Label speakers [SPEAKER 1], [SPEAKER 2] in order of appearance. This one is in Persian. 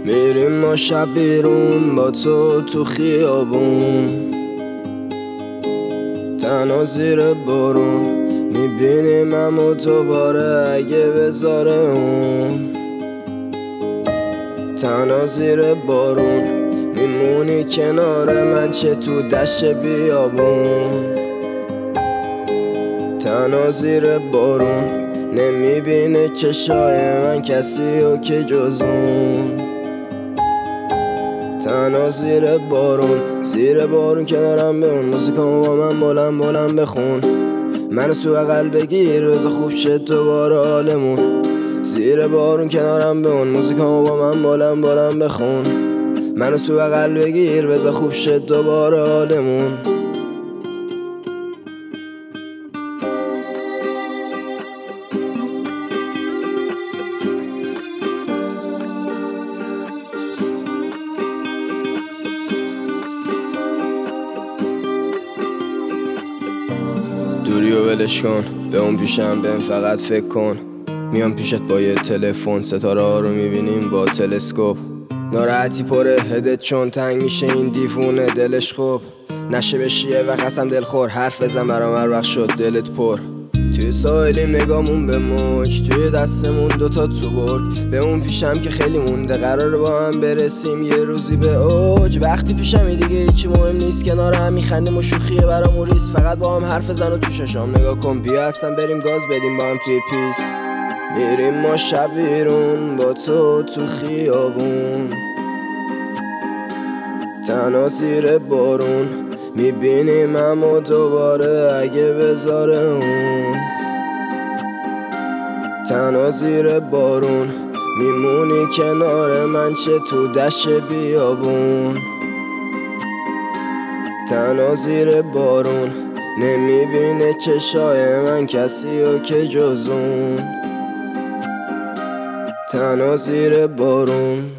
[SPEAKER 1] میریم ما شب بیرون با تو خیابون، تنها زیر بارون میبینیم همو دوباره اگه بذاره اون. تنها زیر بارون میمونی کنار من چه تو دشت بیابون. تنها زیر بارون نمیبینه چشای من کسی و که جز اون. تنها زیر بارون کنارم به اون موزیکامو با من بلند بخون. منو تو بغل بگیر بذار خوب شد دوباره حالمون. زیر بارون کنارم به اون موزیکامو با من بلند بخون. منو تو بغل بگیر بذار خوب شد دوباره حالمون. دوری و ولش کن، به اون پیشم بهم فقط فکر کن. میام پیشت با یه تلفن، ستاره ها رو میبینیم با تلسکوپ. ناراحتی پره هدت چون تنگ میشه این دیوونه دلش خوب نشه بشیه و قسم دلخور. حرف بزن برام هر وقت شد دلت پر. توی ساحلیم نگامون به موج، توی دستمون دوتا تو برگ. به اون پیشم که خیلی مونده قراره با هم برسیم یه روزی به اوج. وقتی پیشمی دیگه هیچی مهم نیست، کنار هم میخندیم و شوخیه برامون ریست. فقط با هم حرف زن و تو چشام نگاه کن. بیا اصلا بریم گاز بدیم با هم توی پیست. میریم ما شب بیرون با تو خیابون، تنها زیر بارون میبینیم همو دوباره اگه بذاره اون. تنها زیر بارون میمونی کنار من چه تو دشت بیابون. تنها زیر بارون نمیبینه چشای من کسی و که جز اون. تنها زیر بارون